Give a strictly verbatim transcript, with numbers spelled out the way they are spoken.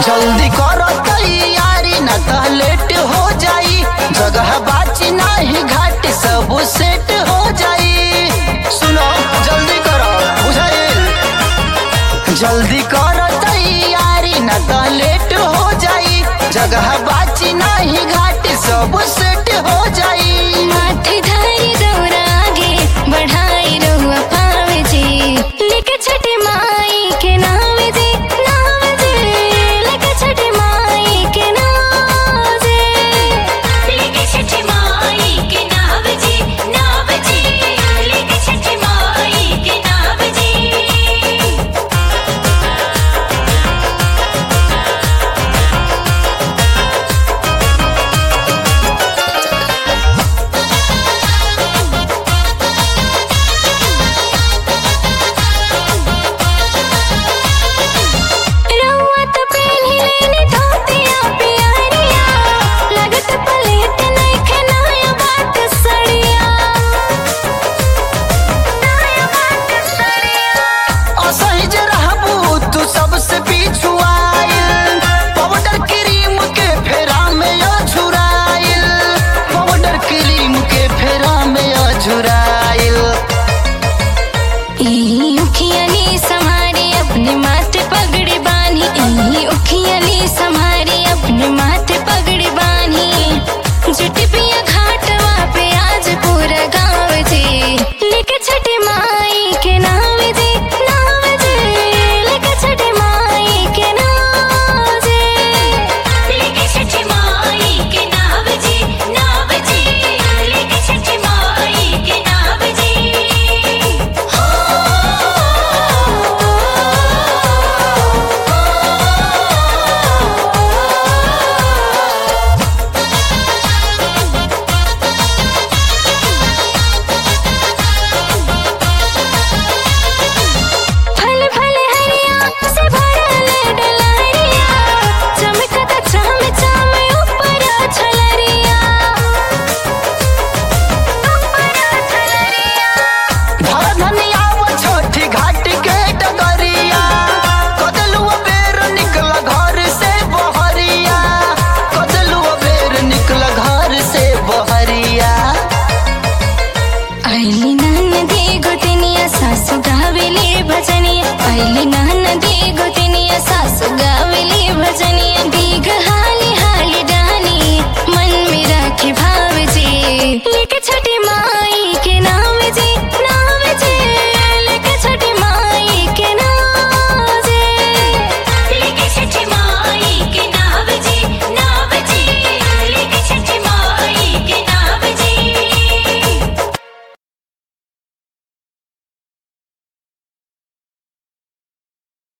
जल्दी करो तैयारी न तो लेट हो जाई, जगह बाची नहीं घाट सब सेट हो जाई। सुनो जल्दी करो बुझाइल, जल्दी करो तैयारी न तो लेट हो जाई, जगह बाची नहीं घाट सब सेट हो जाई।